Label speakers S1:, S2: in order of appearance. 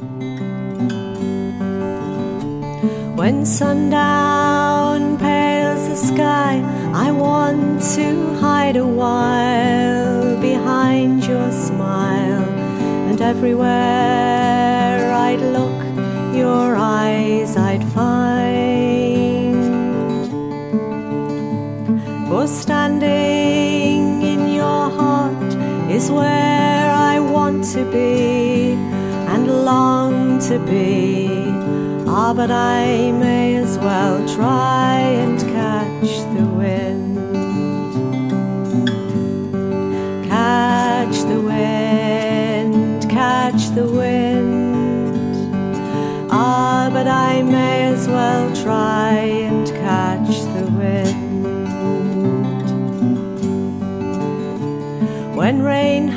S1: When sundown pales the sky, I want to hide a while behind your smile, and everywhere I'd look, your eyes I'd find. For standing in your heart is where I want to be and long to be. Ah, but I may as well try and catch the wind. Catch the wind, catch the wind. Ah, but I may as well try and catch the wind. When rain